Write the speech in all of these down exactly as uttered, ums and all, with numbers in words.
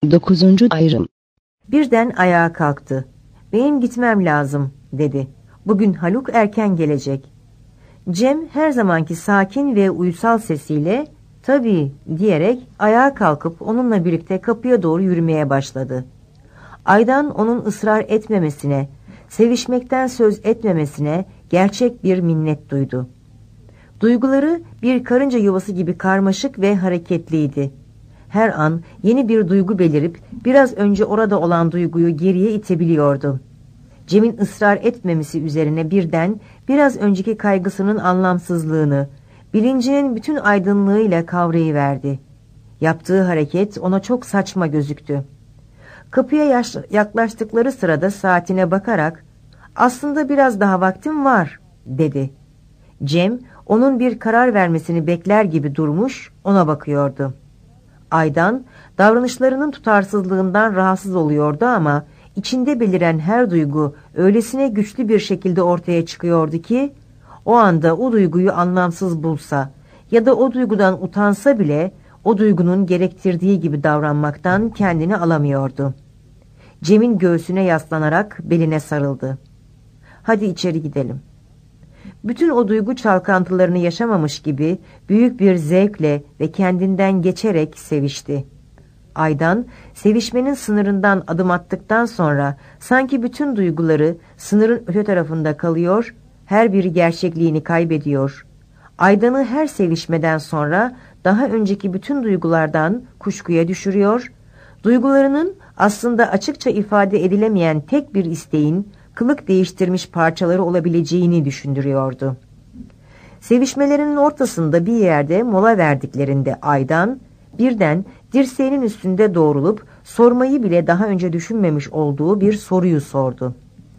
Dokuzuncu ayrım. Birden ayağa kalktı. "Benim gitmem lazım," dedi. "Bugün Haluk erken gelecek." Cem her zamanki sakin ve uysal sesiyle "Tabii," diyerek ayağa kalkıp onunla birlikte kapıya doğru yürümeye başladı. Aydan onun ısrar etmemesine, sevişmekten söz etmemesine gerçek bir minnet duydu. Duyguları bir karınca yuvası gibi karmaşık ve hareketliydi. Her an yeni bir duygu belirip biraz önce orada olan duyguyu geriye itebiliyordu. Cem'in ısrar etmemesi üzerine birden biraz önceki kaygısının anlamsızlığını, bilincinin bütün aydınlığıyla kavrayıverdi. Yaptığı hareket ona çok saçma gözüktü. Kapıya yaklaştıkları sırada saatine bakarak "Aslında biraz daha vaktim var," dedi. Cem onun bir karar vermesini bekler gibi durmuş ona bakıyordu. Aydan davranışlarının tutarsızlığından rahatsız oluyordu ama içinde beliren her duygu öylesine güçlü bir şekilde ortaya çıkıyordu ki o anda o duyguyu anlamsız bulsa ya da o duygudan utansa bile o duygunun gerektirdiği gibi davranmaktan kendini alamıyordu. Cem'in göğsüne yaslanarak beline sarıldı. "Hadi içeri gidelim." Bütün o duygu çalkantılarını yaşamamış gibi büyük bir zevkle ve kendinden geçerek sevişti. Aydan sevişmenin sınırından adım attıktan sonra sanki bütün duyguları sınırın öte tarafında kalıyor, her biri gerçekliğini kaybediyor. Aydan'ı her sevişmeden sonra daha önceki bütün duygulardan kuşkuya düşürüyor, duygularının aslında açıkça ifade edilemeyen tek bir isteğin kılık değiştirmiş parçaları olabileceğini düşündürüyordu. Sevişmelerinin ortasında bir yerde mola verdiklerinde Aydan birden dirseğinin üstünde doğrulup sormayı bile daha önce düşünmemiş olduğu bir soruyu sordu.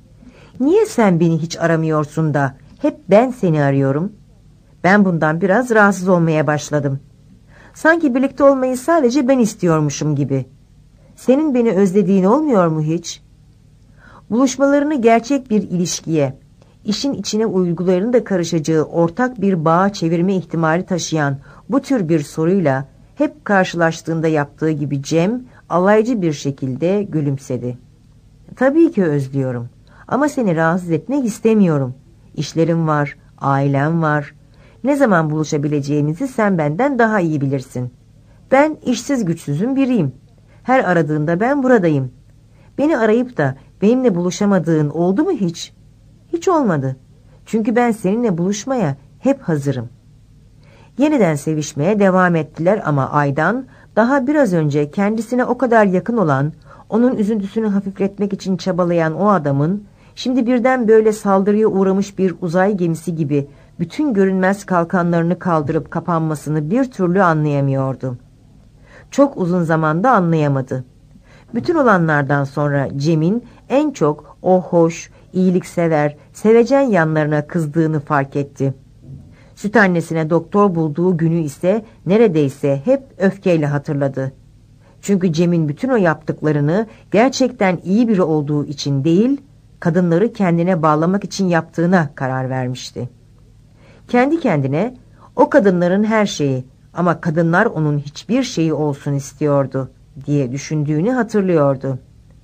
"Niye sen beni hiç aramıyorsun da hep ben seni arıyorum?" Ben bundan biraz rahatsız olmaya başladım. Sanki birlikte olmayı sadece ben istiyormuşum gibi. Senin beni özlediğin olmuyor mu hiç? Buluşmalarını gerçek bir ilişkiye, işin içine uygularının da karışacağı ortak bir bağa çevirme ihtimali taşıyan bu tür bir soruyla hep karşılaştığında yaptığı gibi Cem alaycı bir şekilde gülümsedi. "Tabii ki özlüyorum ama seni rahatsız etmek istemiyorum. İşlerim var, ailem var. Ne zaman buluşabileceğimizi sen benden daha iyi bilirsin. Ben işsiz güçsüzün biriyim. Her aradığında ben buradayım. Beni arayıp da benimle buluşamadığın oldu mu hiç? Hiç olmadı. Çünkü ben seninle buluşmaya hep hazırım." Yeniden sevişmeye devam ettiler ama Aydan daha biraz önce kendisine o kadar yakın olan, onun üzüntüsünü hafifletmek için çabalayan o adamın şimdi birden böyle saldırıya uğramış bir uzay gemisi gibi bütün görünmez kalkanlarını kaldırıp kapanmasını bir türlü anlayamıyordu. Çok uzun zamanda anlayamadı. Bütün olanlardan sonra Cem'in en çok o hoş, iyiliksever, sevecen yanlarına kızdığını fark etti. Süt annesine doktor bulduğu günü ise neredeyse hep öfkeyle hatırladı. Çünkü Cem'in bütün o yaptıklarını gerçekten iyi biri olduğu için değil, kadınları kendine bağlamak için yaptığına karar vermişti. Kendi kendine o kadınların her şeyi ama kadınlar onun hiçbir şeyi olsun istiyordu diye düşündüğünü hatırlıyordu.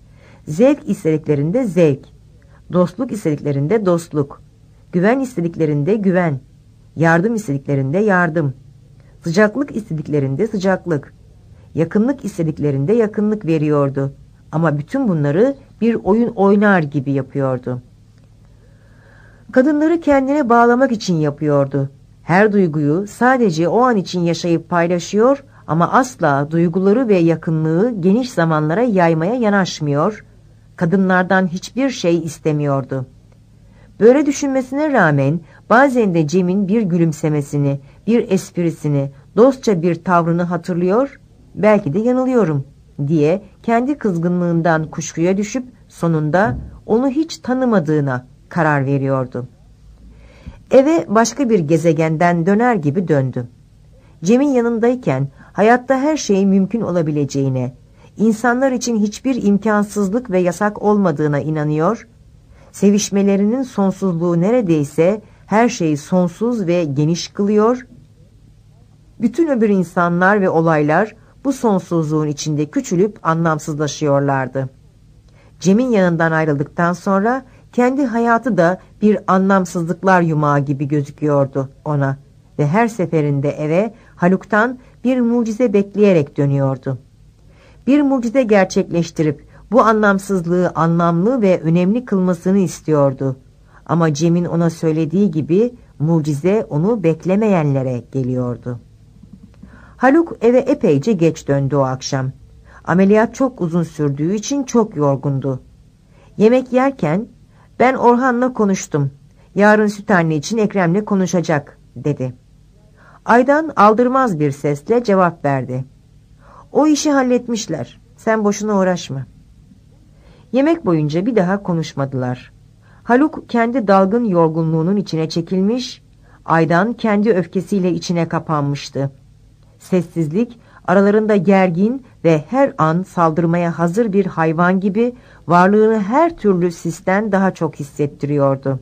Zevk istediklerinde zevk, dostluk istediklerinde dostluk, güven istediklerinde güven, yardım istediklerinde yardım, sıcaklık istediklerinde sıcaklık, yakınlık istediklerinde yakınlık veriyordu. Ama bütün bunları bir oyun oynar gibi yapıyordu. Kadınları kendine bağlamak için yapıyordu. Her duyguyu sadece o an için yaşayıp paylaşıyor ama asla duyguları ve yakınlığı geniş zamanlara yaymaya yanaşmıyor, kadınlardan hiçbir şey istemiyordu. Böyle düşünmesine rağmen bazen de Cem'in bir gülümsemesini, bir esprisini, dostça bir tavrını hatırlıyor, belki de yanılıyorum diye kendi kızgınlığından kuşkuya düşüp sonunda onu hiç tanımadığına karar veriyordu. Eve başka bir gezegenden döner gibi döndü. Cem'in yanındayken hayatta her şeyin mümkün olabileceğine, insanlar için hiçbir imkansızlık ve yasak olmadığına inanıyor, sevişmelerinin sonsuzluğu neredeyse her şeyi sonsuz ve geniş kılıyor, bütün öbür insanlar ve olaylar bu sonsuzluğun içinde küçülüp anlamsızlaşıyorlardı. Cem'in yanından ayrıldıktan sonra kendi hayatı da bir anlamsızlıklar yumağı gibi gözüküyordu ona ve her seferinde eve Haluk'tan bir mucize bekleyerek dönüyordu. Bir mucize gerçekleştirip bu anlamsızlığı anlamlı ve önemli kılmasını istiyordu. Ama Cem'in ona söylediği gibi mucize onu beklemeyenlere geliyordu. Haluk eve epeyce geç döndü o akşam. Ameliyat çok uzun sürdüğü için çok yorgundu. Yemek yerken "Ben Orhan'la konuştum. Yarın süt anne için Ekrem'le konuşacak," dedi. Aydan aldırmaz bir sesle cevap verdi. "O işi halletmişler. Sen boşuna uğraşma." Yemek boyunca bir daha konuşmadılar. Haluk kendi dalgın yorgunluğunun içine çekilmiş, Aydan kendi öfkesiyle içine kapanmıştı. Sessizlik aralarında gergin ve her an saldırmaya hazır bir hayvan gibi varlığını her türlü sisten daha çok hissettiriyordu.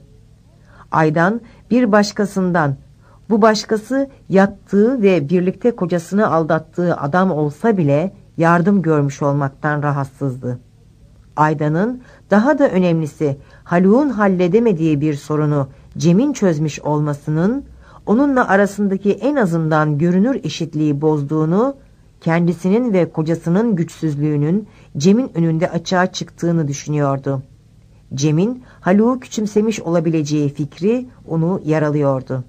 Aydan bir başkasından, bu başkası yattığı ve birlikte kocasını aldattığı adam olsa bile yardım görmüş olmaktan rahatsızdı. Aydan'ın daha da önemlisi Haluk'un halledemediği bir sorunu Cem'in çözmüş olmasının onunla arasındaki en azından görünür eşitliği bozduğunu, kendisinin ve kocasının güçsüzlüğünün Cem'in önünde açığa çıktığını düşünüyordu. Cem'in Haluk'u küçümsemiş olabileceği fikri onu yaralıyordu.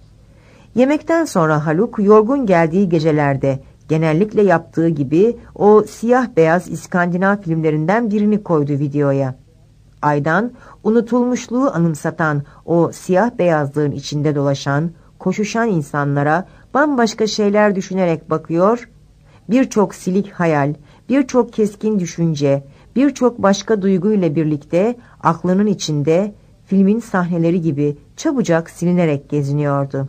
Yemekten sonra Haluk yorgun geldiği gecelerde genellikle yaptığı gibi o siyah beyaz İskandinav filmlerinden birini koydu videoya. Aydan unutulmuşluğu anımsatan o siyah beyazlığın içinde dolaşan, koşuşan insanlara bambaşka şeyler düşünerek bakıyor, birçok silik hayal, birçok keskin düşünce, birçok başka duyguyla birlikte aklının içinde filmin sahneleri gibi çabucak silinerek geziniyordu.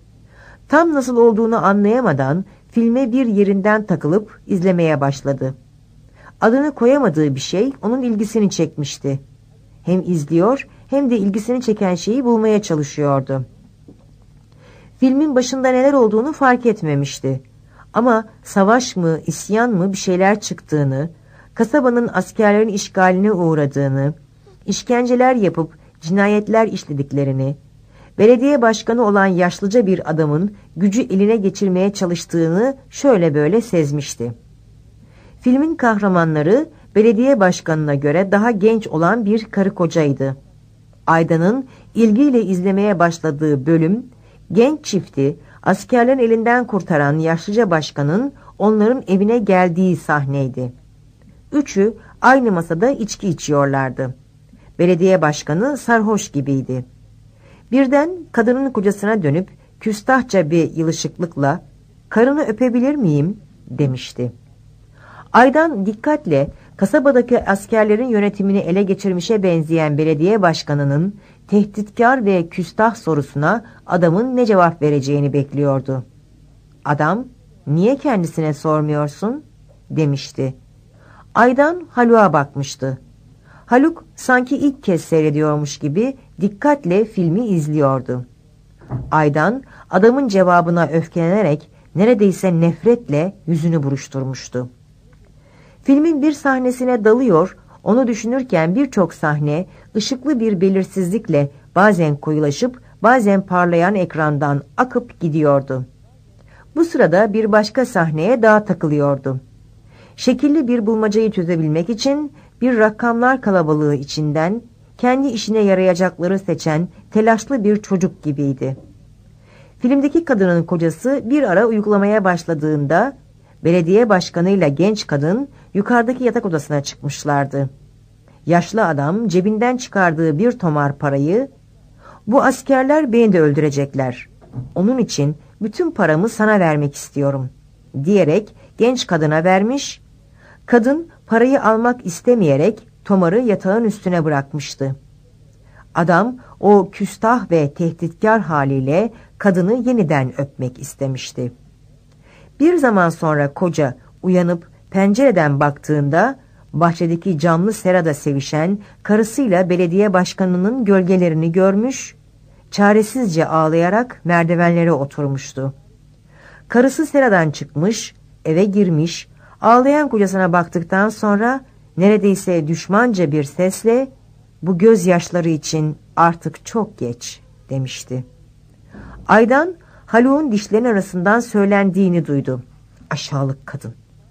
Tam nasıl olduğunu anlayamadan filme bir yerinden takılıp izlemeye başladı. Adını koyamadığı bir şey onun ilgisini çekmişti. Hem izliyor hem de ilgisini çeken şeyi bulmaya çalışıyordu. Filmin başında neler olduğunu fark etmemişti. Ama savaş mı, isyan mı bir şeyler çıktığını, kasabanın askerlerin işgaline uğradığını, işkenceler yapıp cinayetler işlediklerini, belediye başkanı olan yaşlıca bir adamın gücü eline geçirmeye çalıştığını şöyle böyle sezmişti. Filmin kahramanları belediye başkanına göre daha genç olan bir karı kocaydı. Aydan'ın ilgiyle izlemeye başladığı bölüm, genç çifti askerlerin elinden kurtaran yaşlıca başkanın onların evine geldiği sahneydi. Üçü aynı masada içki içiyorlardı. Belediye başkanı sarhoş gibiydi. Birden kadının kocasına dönüp küstahça bir yılışıklıkla "Karını öpebilir miyim?" demişti. Aydan dikkatle kasabadaki askerlerin yönetimini ele geçirmişe benzeyen belediye başkanının tehditkar ve küstah sorusuna adamın ne cevap vereceğini bekliyordu. Adam, "Niye kendisine sormuyorsun?" demişti. Aydan Haluk'a bakmıştı. Haluk sanki ilk kez seyrediyormuş gibi dikkatle filmi izliyordu. Aydan adamın cevabına öfkelenerek neredeyse nefretle yüzünü buruşturmuştu. Filmin bir sahnesine dalıyor, onu düşünürken birçok sahne ışıklı bir belirsizlikle bazen koyulaşıp bazen parlayan ekrandan akıp gidiyordu. Bu sırada bir başka sahneye daha takılıyordu. Şekilli bir bulmacayı çözebilmek için bir rakamlar kalabalığı içinden kendi işine yarayacakları seçen telaşlı bir çocuk gibiydi. Filmdeki kadının kocası bir ara uygulamaya başladığında belediye başkanıyla genç kadın yukarıdaki yatak odasına çıkmışlardı. Yaşlı adam cebinden çıkardığı bir tomar parayı "Bu askerler beni de öldürecekler. Onun için bütün paramı sana vermek istiyorum," diyerek genç kadına vermiş. Kadın parayı almak istemeyerek tomarı yatağın üstüne bırakmıştı. Adam o küstah ve tehditkar haliyle kadını yeniden öpmek istemişti. Bir zaman sonra koca uyanıp pencereden baktığında bahçedeki camlı serada sevişen karısıyla belediye başkanının gölgelerini görmüş, çaresizce ağlayarak merdivenlere oturmuştu. Karısı seradan çıkmış, eve girmiş, ağlayan kocasına baktıktan sonra neredeyse düşmanca bir sesle "Bu gözyaşları için artık çok geç," demişti. Aydan Haluk'un dişlerinin arasından söylendiğini duydu. Aşağılık kadın.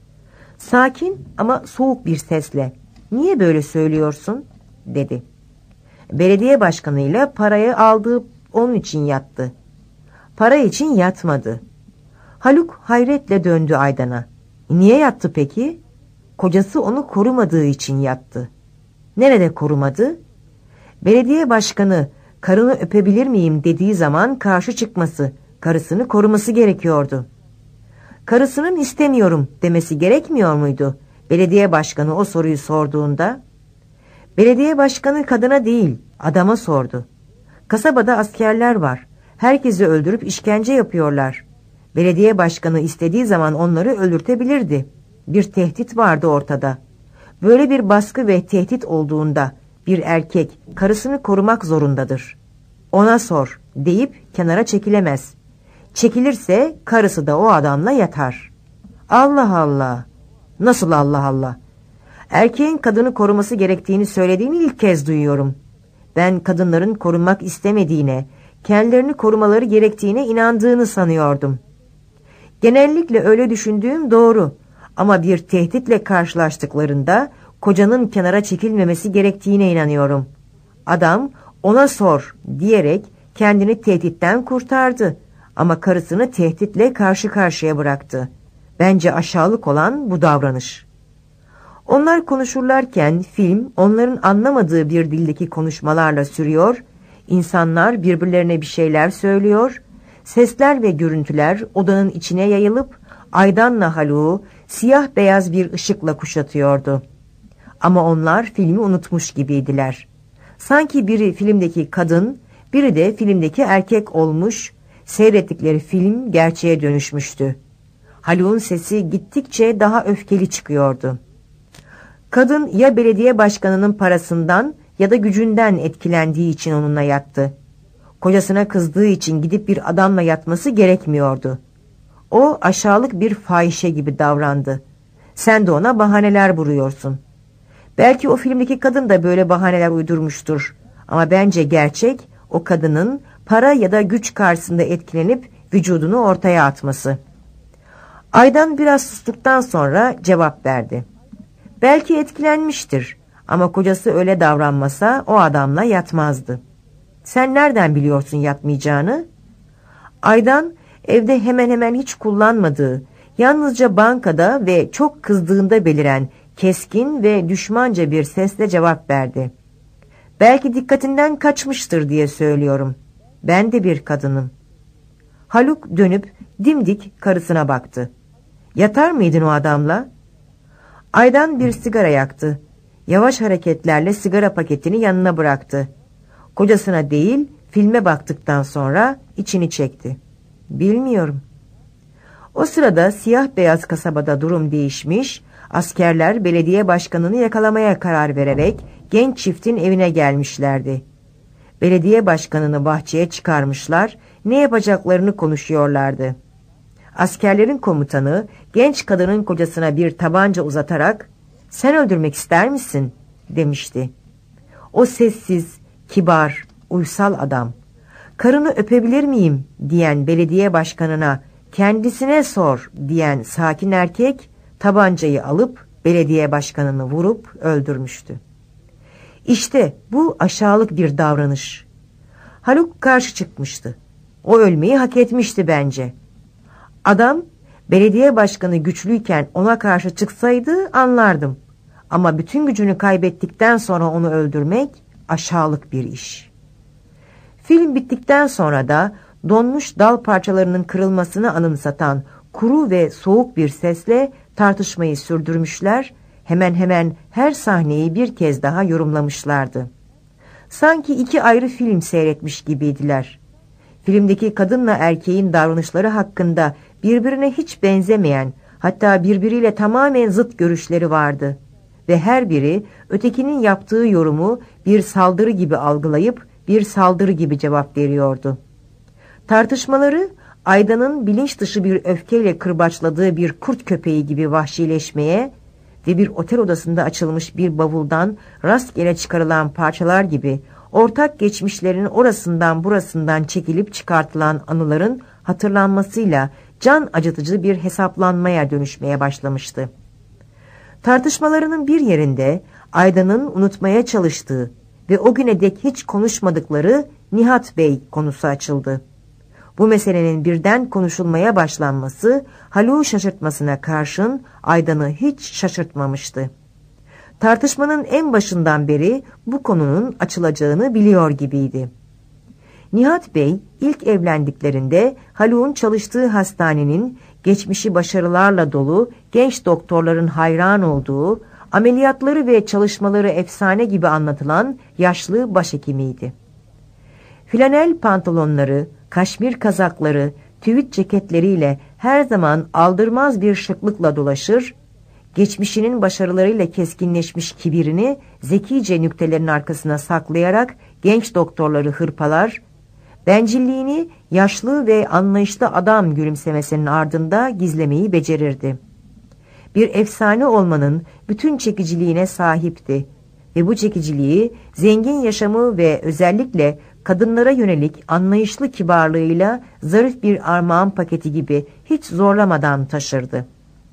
Sakin ama soğuk bir sesle "Niye böyle söylüyorsun?" dedi. Belediye başkanıyla parayı aldığı onun için yattı. Para için yatmadı. Haluk hayretle döndü Aydan'a. Niye yattı peki? Kocası onu korumadığı için yattı. Nerede korumadı? Belediye başkanı "Karını öpebilir miyim?" dediği zaman karşı çıkması, karısını koruması gerekiyordu. Karısının "istemiyorum" demesi gerekmiyor muydu? Belediye başkanı o soruyu sorduğunda. Belediye başkanı kadına değil, adama sordu. Kasabada askerler var. Herkesi öldürüp işkence yapıyorlar. Belediye başkanı istediği zaman onları öldürtebilirdi. Bir tehdit vardı ortada. Böyle bir baskı ve tehdit olduğunda bir erkek karısını korumak zorundadır. "Ona sor" deyip kenara çekilemez. Çekilirse karısı da o adamla yatar. Allah Allah! Nasıl Allah Allah? Erkeğin kadını koruması gerektiğini söylediğini ilk kez duyuyorum. Ben kadınların korunmak istemediğine, kendilerini korumaları gerektiğine inandığını sanıyordum. Genellikle öyle düşündüğüm doğru ama bir tehditle karşılaştıklarında kocanın kenara çekilmemesi gerektiğine inanıyorum. Adam "Ona sor" diyerek kendini tehditten kurtardı ama karısını tehditle karşı karşıya bıraktı. Bence aşağılık olan bu davranış. Onlar konuşurlarken film onların anlamadığı bir dildeki konuşmalarla sürüyor, insanlar birbirlerine bir şeyler söylüyor, sesler ve görüntüler odanın içine yayılıp Aydan'la Haluk'u siyah beyaz bir ışıkla kuşatıyordu. Ama onlar filmi unutmuş gibiydiler. Sanki biri filmdeki kadın, biri de filmdeki erkek olmuş, seyrettikleri film gerçeğe dönüşmüştü. Haluk'un sesi gittikçe daha öfkeli çıkıyordu. Kadın ya belediye başkanının parasından ya da gücünden etkilendiği için onunla yattı. Kocasına kızdığı için gidip bir adamla yatması gerekmiyordu. O aşağılık bir fahişe gibi davrandı. Sen de ona bahaneler buluyorsun. Belki o filmdeki kadın da böyle bahaneler uydurmuştur. Ama bence gerçek o kadının para ya da güç karşısında etkilenip vücudunu ortaya atması. Aydan biraz sustuktan sonra cevap verdi. Belki etkilenmiştir ama kocası öyle davranmasa o adamla yatmazdı. Sen nereden biliyorsun yatmayacağını? Aydan evde hemen hemen hiç kullanmadığı, yalnızca bankada ve çok kızdığında beliren keskin ve düşmanca bir sesle cevap verdi. Belki dikkatinden kaçmıştır diye söylüyorum. Ben de bir kadınım. Haluk dönüp dimdik karısına baktı. Yatar mıydın o adamla? Aydan bir sigara yaktı. Yavaş hareketlerle sigara paketini yanına bıraktı. Kocasına değil, filme baktıktan sonra içini çekti. Bilmiyorum. O sırada siyah beyaz kasabada durum değişmiş, askerler belediye başkanını yakalamaya karar vererek genç çiftin evine gelmişlerdi. Belediye başkanını bahçeye çıkarmışlar, ne yapacaklarını konuşuyorlardı. Askerlerin komutanı genç kadının kocasına bir tabanca uzatarak "Sen öldürmek ister misin?" demişti. O sessiz, kibar, uysal adam, "Karını öpebilir miyim?" diyen belediye başkanına "Kendisine sor" diyen sakin erkek tabancayı alıp belediye başkanını vurup öldürmüştü. İşte bu aşağılık bir davranış. Haluk karşı çıkmıştı. O ölmeyi hak etmişti bence. Adam belediye başkanı güçlüyken ona karşı çıksaydı anlardım. Ama bütün gücünü kaybettikten sonra onu öldürmek aşağılık bir iş. Film bittikten sonra da donmuş dal parçalarının kırılmasını anımsatan kuru ve soğuk bir sesle tartışmayı sürdürmüşler, hemen hemen her sahneyi bir kez daha yorumlamışlardı. Sanki iki ayrı film seyretmiş gibiydiler. Filmdeki kadınla erkeğin davranışları hakkında birbirine hiç benzemeyen, hatta birbiriyle tamamen zıt görüşleri vardı. Ve her biri ötekinin yaptığı yorumu bir saldırı gibi algılayıp bir saldırı gibi cevap veriyordu. Tartışmaları Aydan'ın bilinç dışı bir öfkeyle kırbaçladığı bir kurt köpeği gibi vahşileşmeye ve bir otel odasında açılmış bir bavuldan rastgele çıkarılan parçalar gibi ortak geçmişlerin orasından burasından çekilip çıkartılan anıların hatırlanmasıyla can acıtıcı bir hesaplanmaya dönüşmeye başlamıştı. Tartışmalarının bir yerinde Aydan'ın unutmaya çalıştığı ve o güne dek hiç konuşmadıkları Nihat Bey konusu açıldı. Bu meselenin birden konuşulmaya başlanması Haluk'u şaşırtmasına karşın Aydan'ı hiç şaşırtmamıştı. Tartışmanın en başından beri bu konunun açılacağını biliyor gibiydi. Nihat Bey ilk evlendiklerinde Haluk'un çalıştığı hastanenin geçmişi başarılarla dolu genç doktorların hayran olduğu, ameliyatları ve çalışmaları efsane gibi anlatılan yaşlı başhekimiydi. Flanel pantolonları, kaşmir kazakları, tüvit ceketleriyle her zaman aldırmaz bir şıklıkla dolaşır, geçmişinin başarılarıyla keskinleşmiş kibirini zekice nüktelerin arkasına saklayarak genç doktorları hırpalar, bencilliğini yaşlı ve anlayışlı adam gülümsemesinin ardında gizlemeyi becerirdi. Bir efsane olmanın bütün çekiciliğine sahipti ve bu çekiciliği zengin yaşamı ve özellikle kadınlara yönelik anlayışlı kibarlığıyla zarif bir armağan paketi gibi hiç zorlamadan taşırdı.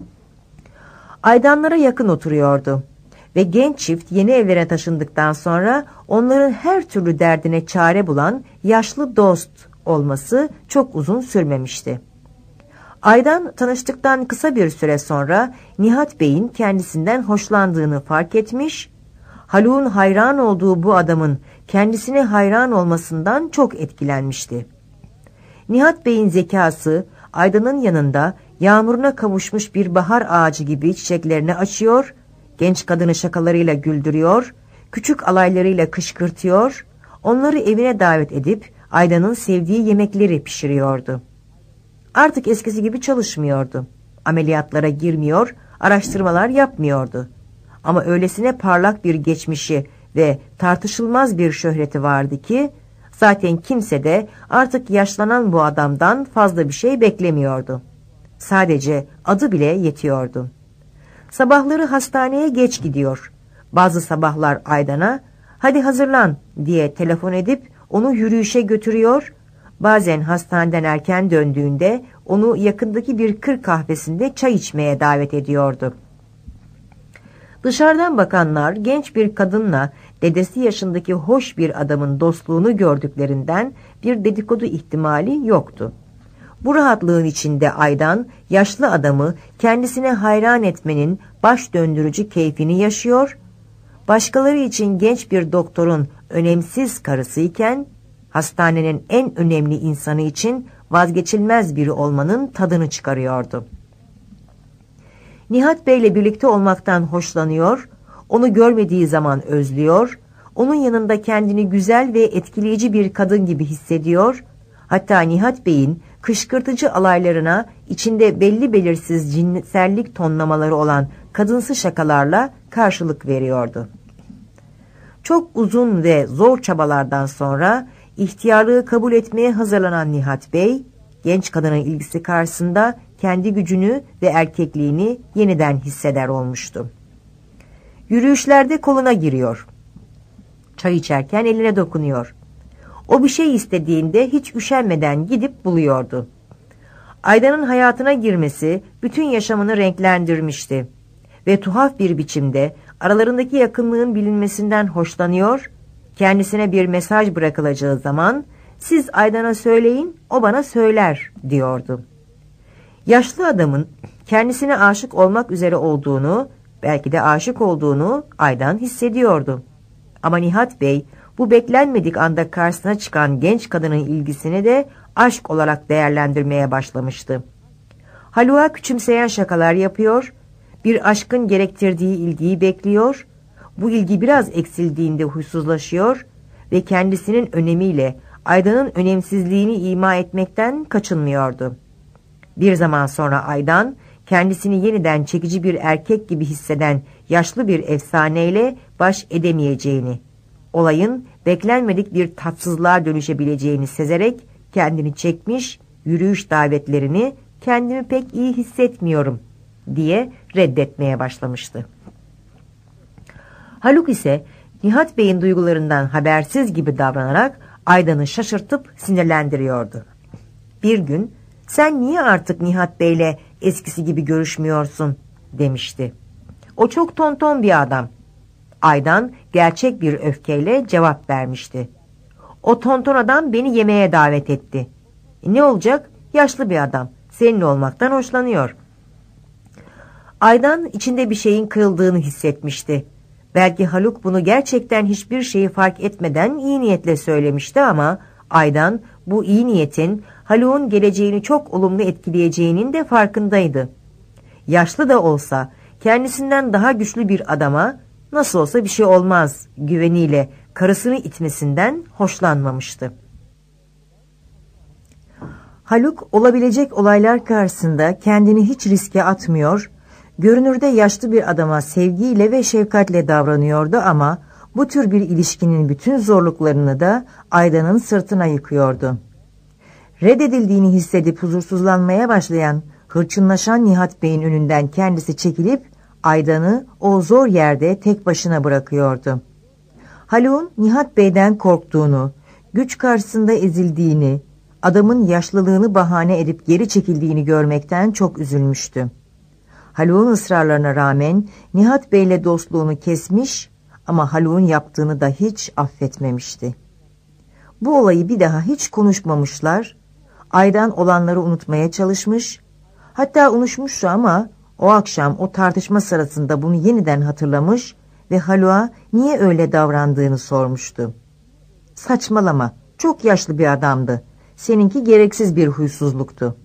Aydanlara yakın oturuyordu ve genç çift yeni evlere taşındıktan sonra onların her türlü derdine çare bulan yaşlı dost olması çok uzun sürmemişti. Aydan tanıştıktan kısa bir süre sonra Nihat Bey'in kendisinden hoşlandığını fark etmiş, Haluk'un hayran olduğu bu adamın kendisine hayran olmasından çok etkilenmişti. Nihat Bey'in zekası Aydan'ın yanında yağmuruna kavuşmuş bir bahar ağacı gibi çiçeklerini açıyor, genç kadını şakalarıyla güldürüyor, küçük alaylarıyla kışkırtıyor, onları evine davet edip Aydan'ın sevdiği yemekleri pişiriyordu. Artık eskisi gibi çalışmıyordu. Ameliyatlara girmiyor, araştırmalar yapmıyordu. Ama öylesine parlak bir geçmişi ve tartışılmaz bir şöhreti vardı ki, zaten kimse de artık yaşlanan bu adamdan fazla bir şey beklemiyordu. Sadece adı bile yetiyordu. Sabahları hastaneye geç gidiyor. Bazı sabahlar Aydan'a "Hadi hazırlan" diye telefon edip onu yürüyüşe götürüyor. Bazen hastaneden erken döndüğünde onu yakındaki bir kır kahvesinde çay içmeye davet ediyordu. Dışarıdan bakanlar genç bir kadınla dedesi yaşındaki hoş bir adamın dostluğunu gördüklerinden bir dedikodu ihtimali yoktu. Bu rahatlığın içinde Aydan yaşlı adamı kendisine hayran etmenin baş döndürücü keyfini yaşıyor, başkaları için genç bir doktorun önemsiz karısıyken hastanenin en önemli insanı için vazgeçilmez biri olmanın tadını çıkarıyordu. Nihat Bey'le birlikte olmaktan hoşlanıyor, onu görmediği zaman özlüyor, onun yanında kendini güzel ve etkileyici bir kadın gibi hissediyor, hatta Nihat Bey'in kışkırtıcı alaylarına içinde belli belirsiz cinsellik tonlamaları olan kadınsı şakalarla karşılık veriyordu. Çok uzun ve zor çabalardan sonra ihtiyarlığı kabul etmeye hazırlanan Nihat Bey, genç kadının ilgisi karşısında kendi gücünü ve erkekliğini yeniden hisseder olmuştu. Yürüyüşlerde koluna giriyor. Çay içerken eline dokunuyor. O bir şey istediğinde hiç üşenmeden gidip buluyordu. Aydan'ın hayatına girmesi bütün yaşamını renklendirmişti ve tuhaf bir biçimde aralarındaki yakınlığın bilinmesinden hoşlanıyor, kendisine bir mesaj bırakılacağı zaman "Siz Aydan'a söyleyin, o bana söyler" diyordu. Yaşlı adamın kendisine aşık olmak üzere olduğunu, belki de aşık olduğunu Aydan hissediyordu. Ama Nihat Bey bu beklenmedik anda karşısına çıkan genç kadının ilgisini de aşk olarak değerlendirmeye başlamıştı. Haluk'a küçümseyen şakalar yapıyor, bir aşkın gerektirdiği ilgiyi bekliyor, bu ilgi biraz eksildiğinde huysuzlaşıyor ve kendisinin önemiyle Aydan'ın önemsizliğini ima etmekten kaçınmıyordu. Bir zaman sonra Aydan, kendisini yeniden çekici bir erkek gibi hisseden yaşlı bir efsaneyle baş edemeyeceğini, olayın beklenmedik bir tatsızlığa dönüşebileceğini sezerek kendini çekmiş, yürüyüş davetlerini kendimi pek iyi hissetmiyorum diye reddetmeye başlamıştı. Haluk ise Nihat Bey'in duygularından habersiz gibi davranarak Aydan'ı şaşırtıp sinirlendiriyordu. Bir gün "Sen niye artık Nihat Bey'le eskisi gibi görüşmüyorsun?" demişti. "O çok tonton bir adam." Aydan gerçek bir öfkeyle cevap vermişti. "O tonton adam beni yemeğe davet etti." E ne olacak? Yaşlı bir adam. Seninle olmaktan hoşlanıyor. Aydan içinde bir şeyin kırıldığını hissetmişti. Belki Haluk bunu gerçekten hiçbir şeyi fark etmeden iyi niyetle söylemişti ama Aydan bu iyi niyetin Haluk'un geleceğini çok olumlu etkileyeceğinin de farkındaydı. Yaşlı da olsa kendisinden daha güçlü bir adama nasıl olsa bir şey olmaz güveniyle karısını itmesinden hoşlanmamıştı. Haluk olabilecek olaylar karşısında kendini hiç riske atmıyor, görünürde yaşlı bir adama sevgiyle ve şefkatle davranıyordu ama bu tür bir ilişkinin bütün zorluklarını da Aydan'ın sırtına yıkıyordu. Reddedildiğini hissedip huzursuzlanmaya başlayan, hırçınlaşan Nihat Bey'in önünden kendisi çekilip Aydan'ı o zor yerde tek başına bırakıyordu. Haluk'un Nihat Bey'den korktuğunu, güç karşısında ezildiğini, adamın yaşlılığını bahane edip geri çekildiğini görmekten çok üzülmüştü. Haluk'un ısrarlarına rağmen Nihat Bey'le dostluğunu kesmiş ama Haluk'un yaptığını da hiç affetmemişti. Bu olayı bir daha hiç konuşmamışlar, Aydan olanları unutmaya çalışmış, hatta unutmuştu ama o akşam o tartışma sırasında bunu yeniden hatırlamış ve Haluk'a niye öyle davrandığını sormuştu. "Saçmalama, çok yaşlı bir adamdı. Seninki gereksiz bir huysuzluktu."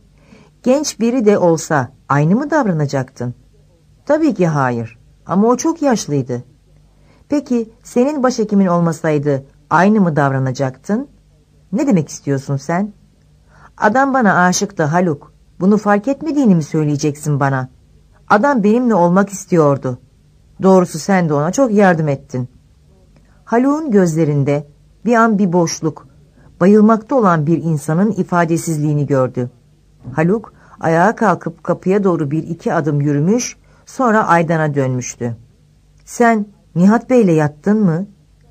"Genç biri de olsa aynı mı davranacaktın?" "Tabii ki hayır, ama o çok yaşlıydı." "Peki senin başhekimin olmasaydı aynı mı davranacaktın?" "Ne demek istiyorsun sen?" "Adam bana aşıktı Haluk. Bunu fark etmediğini mi söyleyeceksin bana? Adam benimle olmak istiyordu. Doğrusu sen de ona çok yardım ettin." Haluk'un gözlerinde bir an bir boşluk, bayılmakta olan bir insanın ifadesizliğini gördü. Haluk ayağa kalkıp kapıya doğru bir iki adım yürümüş, sonra Aydan'a dönmüştü. "Sen Nihat Bey'le yattın mı?"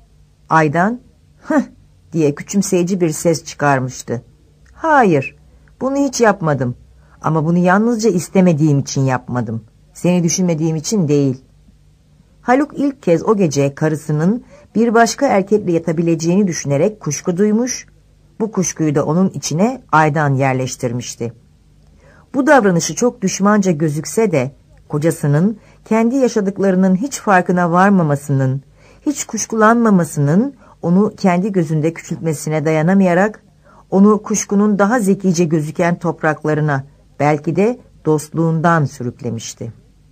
Aydan "Hıh" diye küçümseyici bir ses çıkarmıştı. "Hayır, bunu hiç yapmadım. Ama bunu yalnızca istemediğim için yapmadım. Seni düşünmediğim için değil." Haluk ilk kez o gece karısının bir başka erkekle yatabileceğini düşünerek kuşku duymuş, bu kuşkuyu da onun içine Aydan yerleştirmişti. Bu davranışı çok düşmanca gözükse de kocasının kendi yaşadıklarının hiç farkına varmamasının, hiç kuşkulanmamasının onu kendi gözünde küçültmesine dayanamayarak onu kuşkunun daha zekice gözüken topraklarına, belki de dostluğundan sürüklemişti.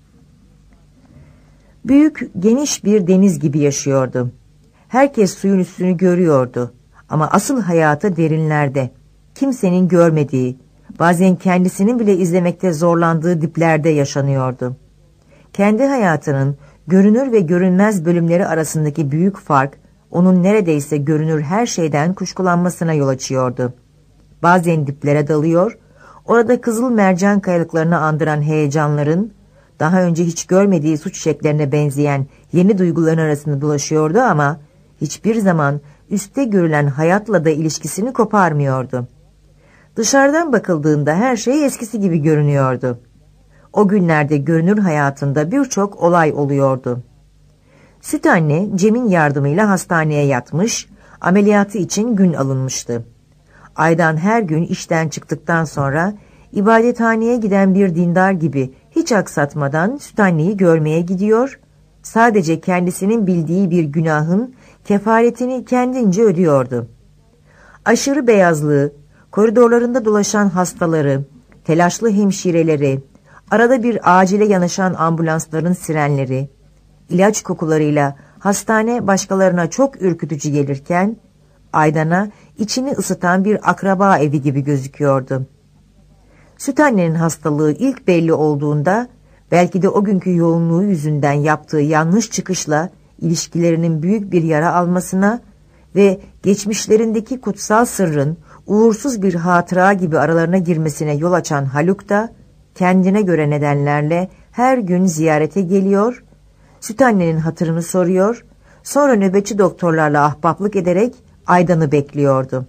Büyük, geniş bir deniz gibi yaşıyordu. Herkes suyun üstünü görüyordu ama asıl hayatı derinlerde, kimsenin görmediği, bazen kendisinin bile izlemekte zorlandığı diplerde yaşanıyordu. Kendi hayatının görünür ve görünmez bölümleri arasındaki büyük fark, onun neredeyse görünür her şeyden kuşkulanmasına yol açıyordu. Bazen diplere dalıyor, orada kızıl mercan kayalıklarını andıran heyecanların, daha önce hiç görmediği suç şeklerine benzeyen yeni duyguların arasında dolaşıyordu ama hiçbir zaman üstte görülen hayatla da ilişkisini koparmıyordu. Dışarıdan bakıldığında her şey eskisi gibi görünüyordu. O günlerde görünür hayatında birçok olay oluyordu. Süt anne Cem'in yardımıyla hastaneye yatmış, ameliyatı için gün alınmıştı. Aydan her gün işten çıktıktan sonra ibadethaneye giden bir dindar gibi hiç aksatmadan süt anneyi görmeye gidiyor, sadece kendisinin bildiği bir günahın kefaretini kendince ödüyordu. Aşırı beyazlığı, koridorlarında dolaşan hastaları, telaşlı hemşireleri, arada bir acile yanaşan ambulansların sirenleri, ilaç kokularıyla hastane başkalarına çok ürkütücü gelirken, Aydan'a içini ısıtan bir akraba evi gibi gözüküyordu. Süt annenin hastalığı ilk belli olduğunda, belki de o günkü yoğunluğu yüzünden yaptığı yanlış çıkışla ilişkilerinin büyük bir yara almasına ve geçmişlerindeki kutsal sırrın uğursuz bir hatıra gibi aralarına girmesine yol açan Haluk da kendine göre nedenlerle her gün ziyarete geliyor, süt annenin hatırını soruyor, sonra nöbetçi doktorlarla ahbaplık ederek Aydan'ı bekliyordu.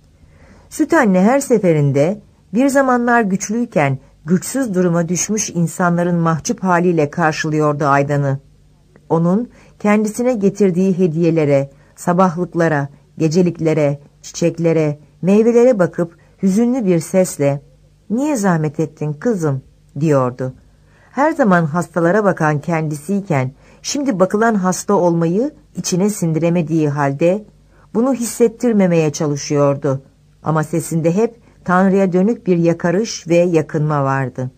Süt anne her seferinde bir zamanlar güçlüyken güçsüz duruma düşmüş insanların mahcup haliyle karşılıyordu Aydan'ı. Onun kendisine getirdiği hediyelere, sabahlıklara, geceliklere, çiçeklere, meyvelere bakıp hüzünlü bir sesle "Niye zahmet ettin kızım?" diyordu. Her zaman hastalara bakan kendisiyken şimdi bakılan hasta olmayı içine sindiremediği halde bunu hissettirmemeye çalışıyordu. Ama sesinde hep Tanrı'ya dönük bir yakarış ve yakınma vardı.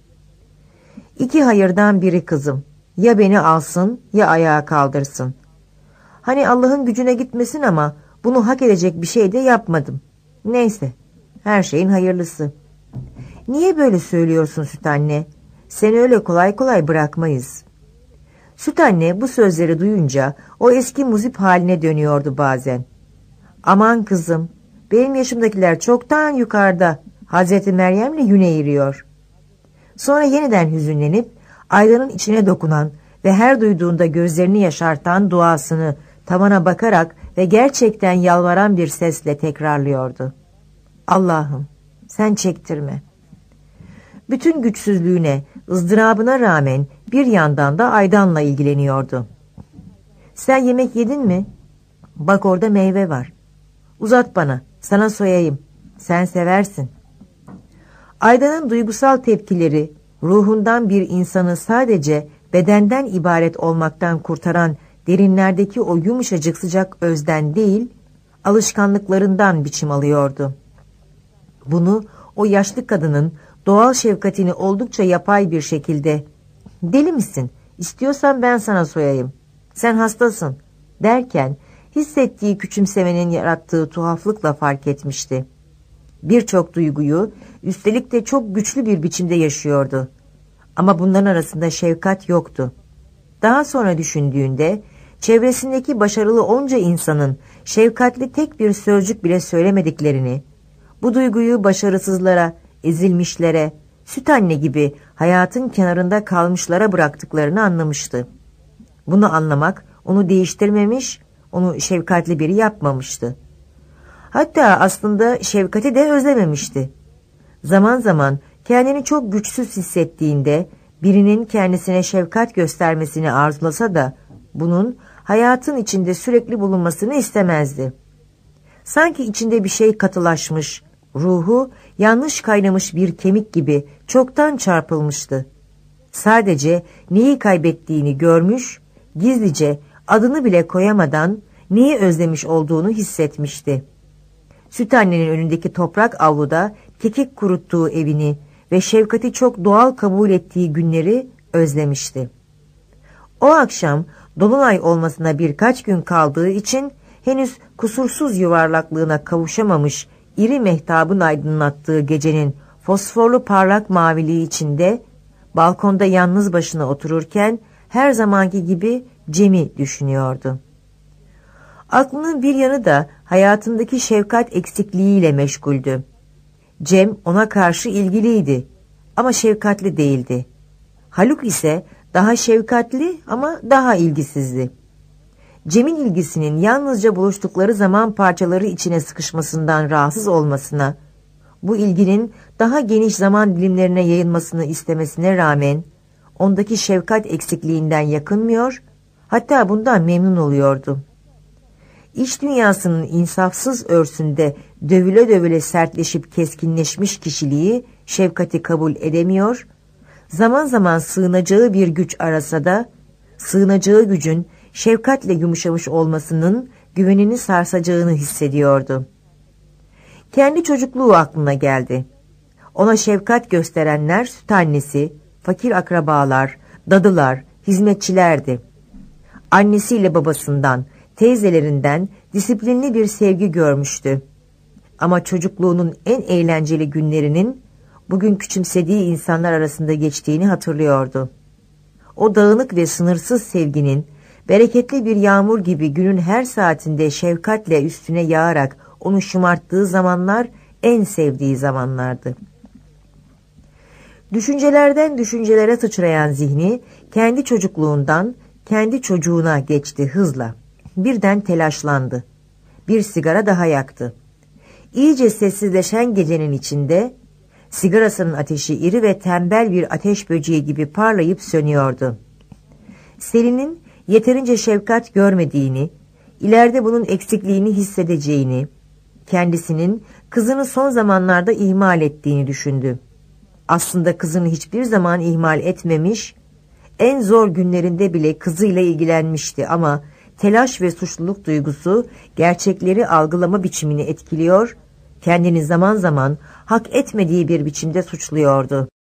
İki hayırdan biri kızım. Ya beni alsın ya ayağa kaldırsın. Hani Allah'ın gücüne gitmesin ama bunu hak edecek bir şey de yapmadım. Neyse, her şeyin hayırlısı. Niye böyle söylüyorsun süt anne? Seni öyle kolay kolay bırakmayız. Süt anne bu sözleri duyunca o eski muzip haline dönüyordu bazen. Aman kızım, benim yaşımdakiler çoktan yukarıda, Hazreti Meryem'le yüne eğiriyor. Sonra yeniden hüzünlenip Aydan'ın içine dokunan ve her duyduğunda gözlerini yaşartan duasını tavana bakarak ve gerçekten yalvaran bir sesle tekrarlıyordu. Allah'ım sen çektirme. Bütün güçsüzlüğüne, ızdırabına rağmen bir yandan da Aydan'la ilgileniyordu. Sen yemek yedin mi? Bak orada meyve var. Uzat bana, sana soyayım. Sen seversin. Aydan'ın duygusal tepkileri, ruhundan bir insanı sadece bedenden ibaret olmaktan kurtaran derinlerdeki o yumuşacık sıcak özden değil, alışkanlıklarından biçim alıyordu. Bunu o yaşlı kadının doğal şefkatini oldukça yapay bir şekilde "Deli misin? İstiyorsan ben sana soyayım. Sen hastasın." derken hissettiği küçümsemenin yarattığı tuhaflıkla fark etmişti. Birçok duyguyu üstelik de çok güçlü bir biçimde yaşıyordu. Ama bunların arasında şefkat yoktu. Daha sonra düşündüğünde çevresindeki başarılı onca insanın şefkatli tek bir sözcük bile söylemediklerini, bu duyguyu başarısızlara, ezilmişlere, süt anne gibi hayatın kenarında kalmışlara bıraktıklarını anlamıştı. Bunu anlamak onu değiştirmemiş, onu şefkatli biri yapmamıştı. Hatta aslında şefkati de özlememişti. Zaman zaman kendini çok güçsüz hissettiğinde birinin kendisine şefkat göstermesini arzulasa da bunun hayatın içinde sürekli bulunmasını istemezdi. Sanki içinde bir şey katılaşmış, ruhu yanlış kaynamış bir kemik gibi çoktan çarpılmıştı. Sadece neyi kaybettiğini görmüş, gizlice adını bile koyamadan neyi özlemiş olduğunu hissetmişti. Süt annenin önündeki toprak avluda kekik kuruttuğu evini ve şefkati çok doğal kabul ettiği günleri özlemişti. O akşam dolunay olmasına birkaç gün kaldığı için henüz kusursuz yuvarlaklığına kavuşamamış iri mehtabın aydınlattığı gecenin fosforlu parlak maviliği içinde balkonda yalnız başına otururken her zamanki gibi Cem'i düşünüyordu. Aklının bir yanı da hayatındaki şefkat eksikliğiyle meşguldü. Cem ona karşı ilgiliydi ama şefkatli değildi. Haluk ise daha şefkatli ama daha ilgisizdi. Cem'in ilgisinin yalnızca buluştukları zaman parçaları içine sıkışmasından rahatsız olmasına, bu ilginin daha geniş zaman dilimlerine yayılmasını istemesine rağmen ondaki şefkat eksikliğinden yakınmıyor, hatta bundan memnun oluyordu. İç dünyasının insafsız örsünde dövüle dövüle sertleşip keskinleşmiş kişiliği şefkati kabul edemiyor, zaman zaman sığınacağı bir güç arasa da sığınacağı gücün şefkatle yumuşamış olmasının güvenini sarsacağını hissediyordu. Kendi çocukluğu aklına geldi. Ona şefkat gösterenler süt annesi, fakir akrabalar, dadılar, hizmetçilerdi. Annesiyle babasından, teyzelerinden disiplinli bir sevgi görmüştü. Ama çocukluğunun en eğlenceli günlerinin bugün küçümsediği insanlar arasında geçtiğini hatırlıyordu. O dağınık ve sınırsız sevginin bereketli bir yağmur gibi günün her saatinde şefkatle üstüne yağarak onu şımarttığı zamanlar en sevdiği zamanlardı. Düşüncelerden düşüncelere sıçrayan zihni kendi çocukluğundan kendi çocuğuna geçti hızla. Birden telaşlandı. Bir sigara daha yaktı. İyice sessizleşen gecenin içinde sigarasının ateşi iri ve tembel bir ateş böceği gibi parlayıp sönüyordu. Selin'in yeterince şefkat görmediğini, ileride bunun eksikliğini hissedeceğini, kendisinin kızını son zamanlarda ihmal ettiğini düşündü. Aslında kızını hiçbir zaman ihmal etmemiş, en zor günlerinde bile kızıyla ilgilenmişti ama telaş ve suçluluk duygusu gerçekleri algılama biçimini etkiliyor, kendini zaman zaman hak etmediği bir biçimde suçluyordu.